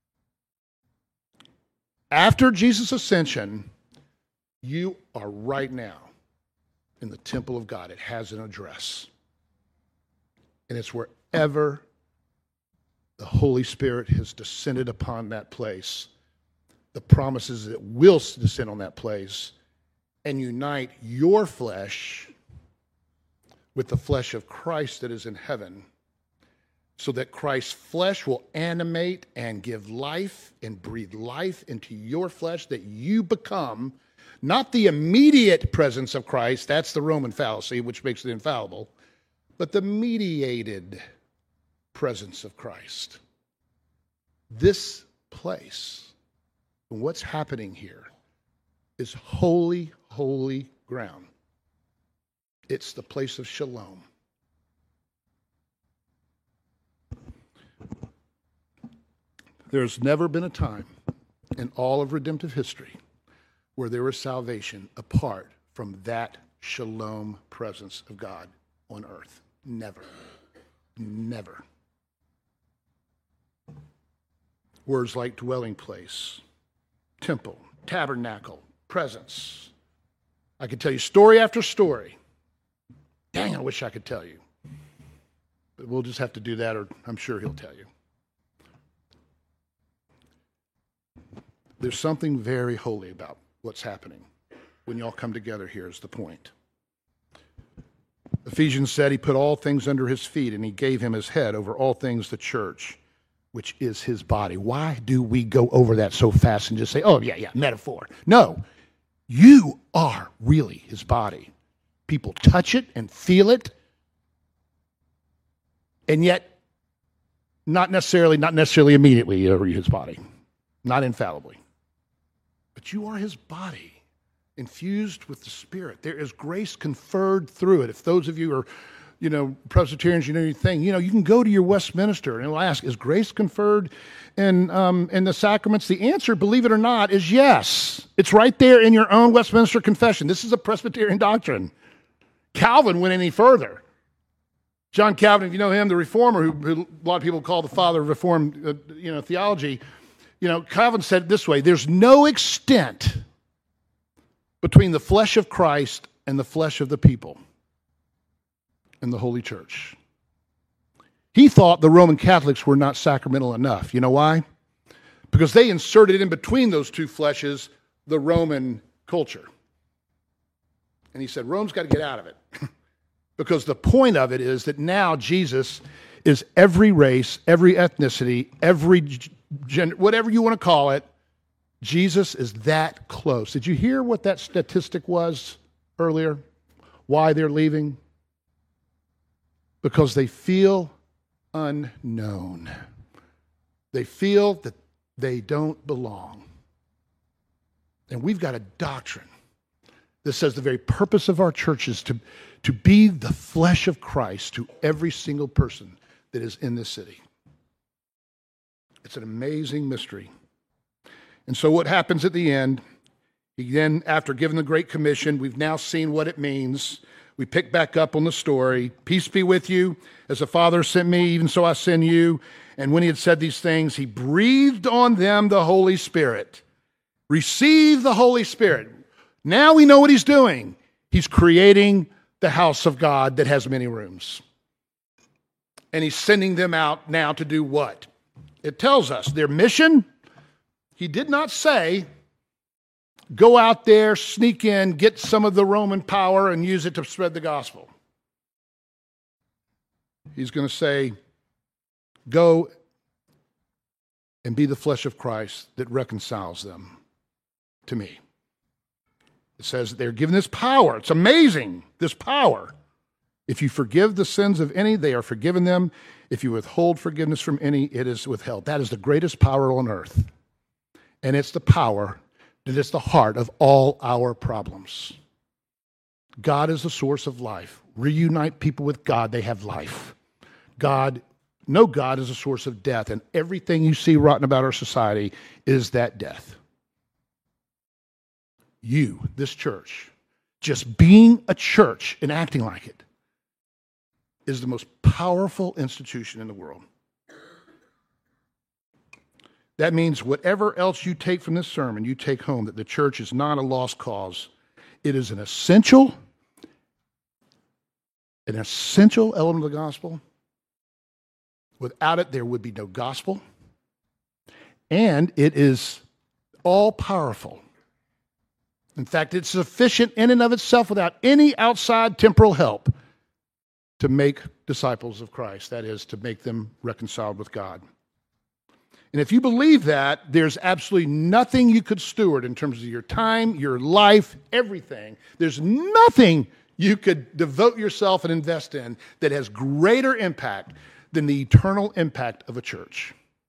After Jesus' ascension, you are right now in the temple of God. It has an address. And it's wherever the Holy Spirit has descended upon that place, the promises that will descend on that place and unite your flesh with the flesh of Christ that is in heaven, so that Christ's flesh will animate and give life and breathe life into your flesh, that you become not the immediate presence of Christ, that's the Roman fallacy, which makes it infallible, but the mediated presence of Christ. This place, and what's happening here, is holy, holy ground. It's the place of shalom. There's never been a time in all of redemptive history where there was salvation apart from that shalom presence of God on earth. Never. Never. Words like dwelling place, temple, tabernacle, presence. I could tell you story after story. Dang, I wish I could tell you. But we'll just have to do that, or I'm sure he'll tell you. There's something very holy about what's happening when y'all come together here is the point. Ephesians said he put all things under his feet and he gave him his head over all things, the church, which is his body. Why do we go over that so fast and just say, oh, yeah, metaphor? No, you are really his body. People touch it and feel it, and yet not necessarily immediately you're his body, not infallibly. But you are his body, infused with the Spirit. There is grace conferred through it. If those of you are, Presbyterians, you know your thing. You can go to your Westminster and it'll ask, is grace conferred in the sacraments? The answer, believe it or not, is yes. It's right there in your own Westminster Confession. This is a Presbyterian doctrine. Calvin went any further. John Calvin, if you know him, the reformer, who a lot of people call the father of Reformed theology, Calvin said it this way: there's no extent between the flesh of Christ and the flesh of the people in the Holy Church. He thought the Roman Catholics were not sacramental enough. You know why? Because they inserted in between those two fleshes the Roman culture. And he said, Rome's got to get out of it. Because the point of it is that now Jesus is every race, every ethnicity, every gender, whatever you want to call it, Jesus is that close. Did you hear what that statistic was earlier? Why they're leaving? Because they feel unknown. They feel that they don't belong. And we've got a doctrine that says the very purpose of our church is to be the flesh of Christ to every single person that is in this city. It's an amazing mystery. And so what happens at the end, he then, after giving the Great Commission, we've now seen what it means. We pick back up on the story. Peace be with you. As the Father sent me, even so I send you. And when he had said these things, he breathed on them the Holy Spirit. Receive the Holy Spirit. Now we know what he's doing. He's creating the house of God that has many rooms. And he's sending them out now to do what? It tells us their mission. He did not say, go out there, sneak in, get some of the Roman power and use it to spread the gospel. He's going to say, go and be the flesh of Christ that reconciles them to me. It says that they're given this power. It's amazing, this power. If you forgive the sins of any, they are forgiven them. If you withhold forgiveness from any, it is withheld. That is the greatest power on earth. And it's the power that is the heart of all our problems. God is the source of life. Reunite people with God, they have life. No God is a source of death, and everything you see rotten about our society is that death. You, this church, just being a church and acting like it, is the most powerful institution in the world. That means whatever else you take from this sermon, you take home, that the church is not a lost cause. It is an essential element of the gospel. Without it, there would be no gospel. And it is all-powerful. In fact, it's sufficient in and of itself without any outside temporal help to make disciples of Christ. That is, to make them reconciled with God. And if you believe that, there's absolutely nothing you could steward in terms of your time, your life, everything. There's nothing you could devote yourself and invest in that has greater impact than the eternal impact of a church.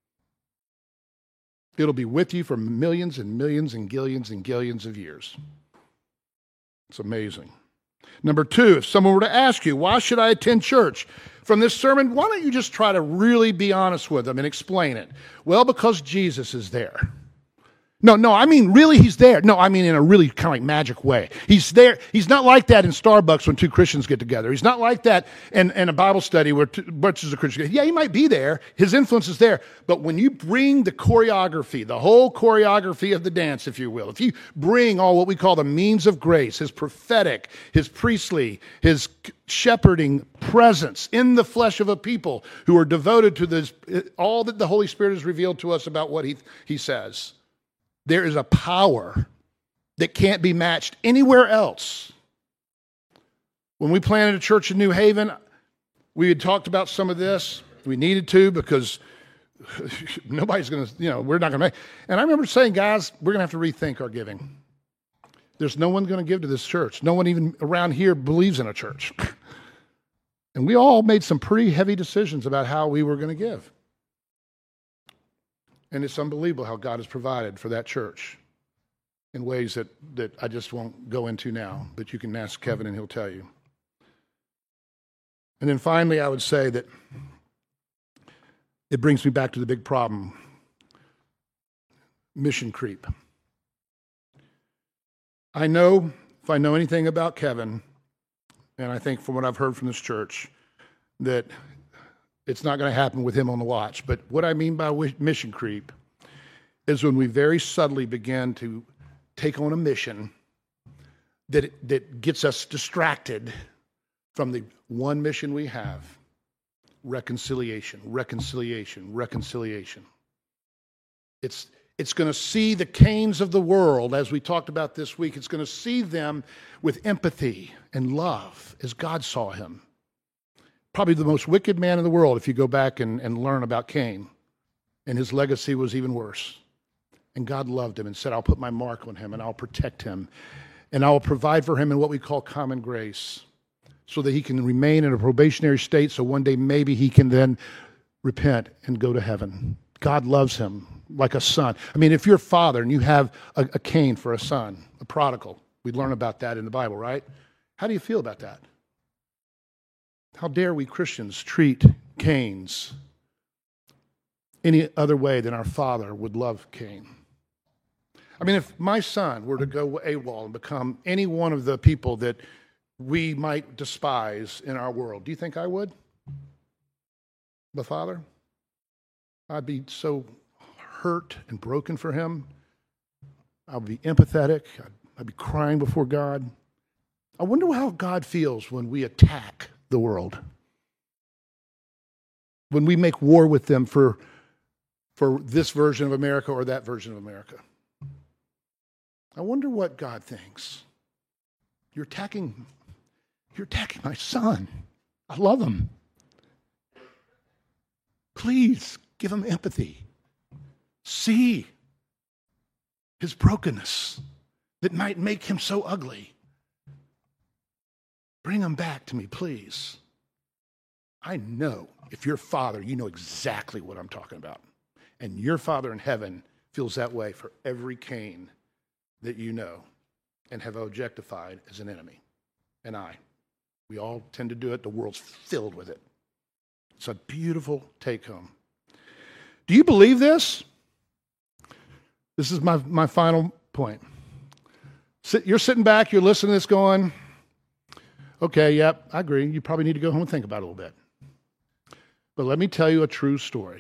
It'll be with you for millions and millions and gillions of years. It's amazing. Number two, if someone were to ask you, why should I attend church? From this sermon, why don't you just try to really be honest with them and explain it? Well, because Jesus is there. No, I mean really he's there. No, I mean in a really kind of like magic way. He's there. He's not like that in Starbucks when two Christians get together. He's not like that in a Bible study where bunches of Christians. Yeah, he might be there. His influence is there. But when you bring the choreography, the whole choreography of the dance, if you will, if you bring all what we call the means of grace, his prophetic, his priestly, his shepherding presence in the flesh of a people who are devoted to this, all that the Holy Spirit has revealed to us about what he says, there is a power that can't be matched anywhere else. When we planted a church in New Haven, we had talked about some of this. We needed to because nobody's going to, we're not going to make. And I remember saying, guys, we're going to have to rethink our giving. There's no one going to give to this church. No one even around here believes in a church. And we all made some pretty heavy decisions about how we were going to give. And it's unbelievable how God has provided for that church in ways that I just won't go into now, but you can ask Kevin and he'll tell you. And then finally, I would say that it brings me back to the big problem, mission creep. I know, if I know anything about Kevin, and I think from what I've heard from this church, that it's not going to happen with him on the watch. But what I mean by mission creep is when we very subtly begin to take on a mission that gets us distracted from the one mission we have, reconciliation, reconciliation, reconciliation. It's going to see the Cains of the world, as we talked about this week. It's going to see them with empathy and love as God saw him. Probably the most wicked man in the world if you go back and learn about Cain. And his legacy was even worse. And God loved him and said, I'll put my mark on him and I'll protect him. And I'll provide for him in what we call common grace so that he can remain in a probationary state so one day maybe he can then repent and go to heaven. God loves him like a son. I mean, if you're a father and you have a Cain for a son, a prodigal, we learn about that in the Bible, right? How do you feel about that? How dare we Christians treat Cains any other way than our Father would love Cain? I mean, if my son were to go AWOL and become any one of the people that we might despise in our world, do you think I would? The Father? I'd be so hurt and broken for him. I would be empathetic. I'd be crying before God. I wonder how God feels when we attack the world, when we make war with them for this version of America or that version of America. I wonder what God thinks. You're attacking my son. I love him. Please give him empathy. See his brokenness that might make him so ugly. Bring him back to me, please. I know if you're Father, you know exactly what I'm talking about. And your Father in heaven feels that way for every Cain that you know and have objectified as an enemy. And we all tend to do it. The world's filled with it. It's a beautiful take home. Do you believe this? This is my final point. You're sitting back, you're listening to this going, okay, yep, I agree. You probably need to go home and think about it a little bit. But let me tell you a true story.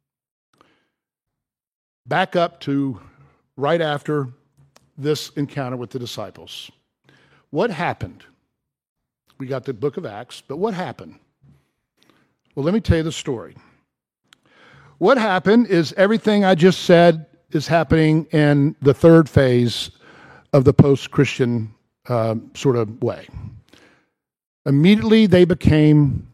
Back up to right after this encounter with the disciples. What happened? We got the book of Acts, but what happened? Well, let me tell you the story. What happened is everything I just said is happening in the third phase of the post-Christian sort of way. Immediately they became,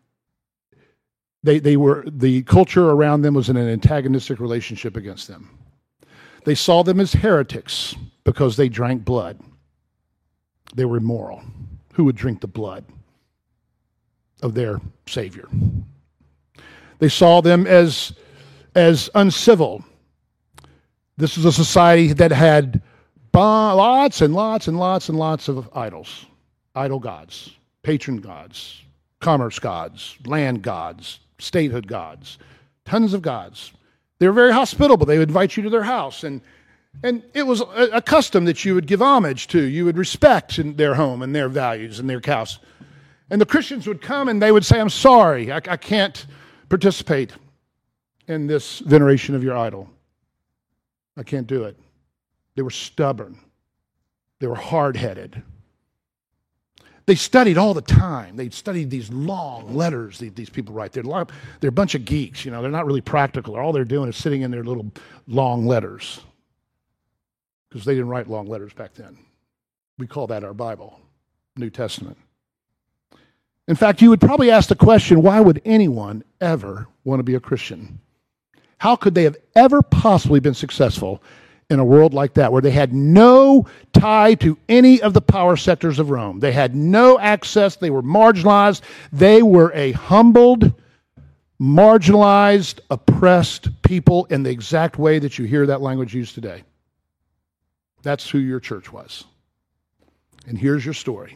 the culture around them was in an antagonistic relationship against them. They saw them as heretics because they drank blood. They were immoral. Who would drink the blood of their Savior? They saw them as uncivil. This was a society that had lots and lots and lots and lots of idols. idol gods, patron gods, commerce gods, land gods, statehood gods, tons of gods. They were very hospitable. They would invite you to their house, and it was a custom that you would give homage to. You would respect in their home and their values and their house. And the Christians would come and they would say, I'm sorry, I can't participate in this veneration of your idol. I can't do it. They were stubborn. They were hard-headed. They studied all the time. They studied these long letters these people write. They're a bunch of geeks. They're not really practical. All they're doing is sitting in their little long letters, because they didn't write long letters back then. We call that our Bible, New Testament. In fact, you would probably ask the question, why would anyone ever want to be a Christian? How could they have ever possibly been successful in a world like that, where they had no tie to any of the power sectors of Rome? They had no access. They were marginalized. They were a humbled, marginalized, oppressed people in the exact way that you hear that language used today. That's who your church was. And here's your story.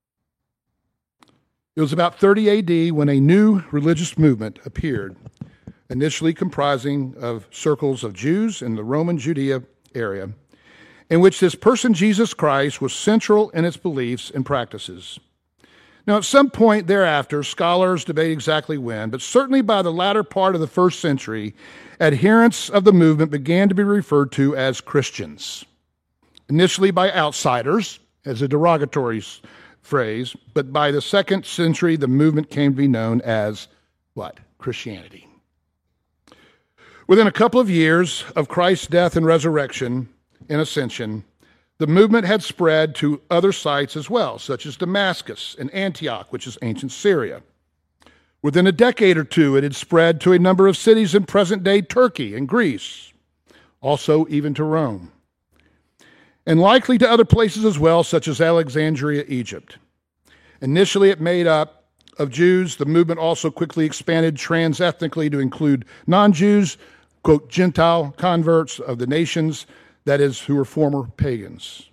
It was about 30 AD when a new religious movement appeared, initially comprising of circles of Jews in the Roman Judea area, in which this person, Jesus Christ, was central in its beliefs and practices. Now, at some point thereafter, scholars debate exactly when, but certainly by the latter part of the first century, adherents of the movement began to be referred to as Christians. Initially by outsiders, as a derogatory phrase, but by the second century, the movement came to be known as what? Christianity. Within a couple of years of Christ's death and resurrection and ascension, the movement had spread to other sites as well, such as Damascus and Antioch, which is ancient Syria. Within a decade or two, it had spread to a number of cities in present-day Turkey and Greece, also even to Rome, and likely to other places as well, such as Alexandria, Egypt. Initially, it made up of Jews. The movement also quickly expanded trans-ethnically to include non-Jews, quote, Gentile converts of the nations, that is, who were former pagans.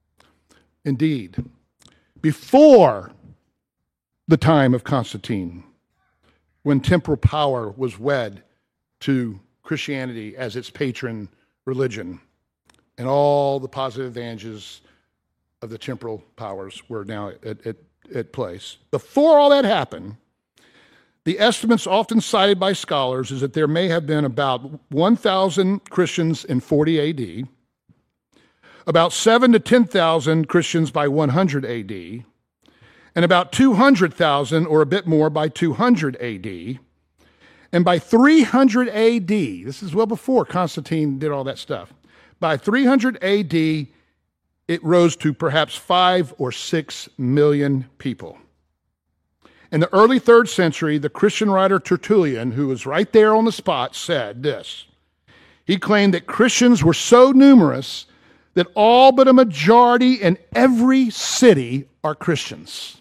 Indeed, before the time of Constantine, when temporal power was wed to Christianity as its patron religion, and all the positive advantages of the temporal powers were now at place. Before all that happened, the estimates often cited by scholars is that there may have been about 1,000 Christians in 40 AD, about 7,000 to 10,000 Christians by 100 AD, and about 200,000 or a bit more by 200 AD. And by 300 AD, this is well before Constantine did all that stuff, by 300 AD, it rose to perhaps 5 or 6 million people. In the early 3rd century, the Christian writer Tertullian, who was right there on the spot, said this. He claimed that Christians were so numerous that all but a majority in every city are Christians.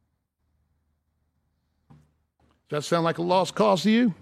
Does that sound like a lost cause to you?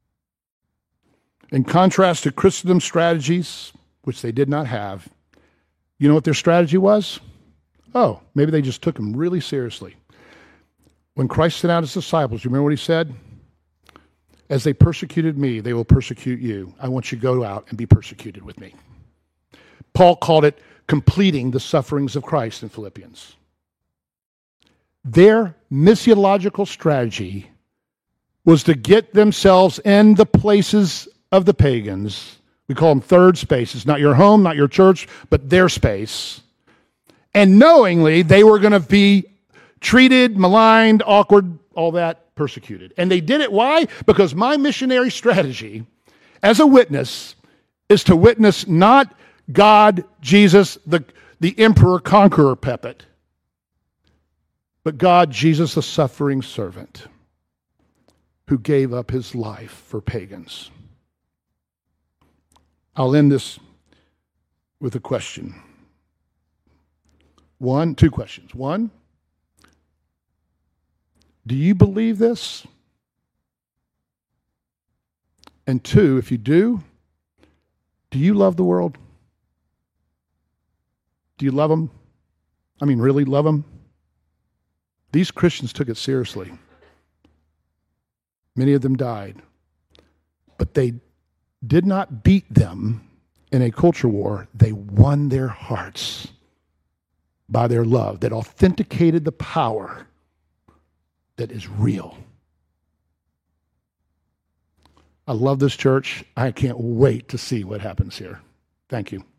In contrast to Christendom's strategies, which they did not have, you know what their strategy was? Oh, maybe they just took them really seriously. When Christ sent out his disciples, you remember what he said? As they persecuted me, they will persecute you. I want you to go out and be persecuted with me. Paul called it completing the sufferings of Christ in Philippians. Their missiological strategy was to get themselves in the places of the pagans. We call them third spaces, not your home, not your church, but their space. And knowingly, they were going to be treated, maligned, awkward, all that, persecuted. And they did it. Why? Because my missionary strategy as a witness is to witness not God, Jesus, the emperor, conqueror puppet, but God, Jesus, the suffering servant who gave up his life for pagans. I'll end this with a question. Two questions. One, do you believe this? And two, if you do you love the world? Do you love them? I mean, really love them? These Christians took it seriously. Many of them died. But they did not beat them in a culture war. They won their hearts by their love that authenticated the power that is real. I love this church. I can't wait to see what happens here. Thank you.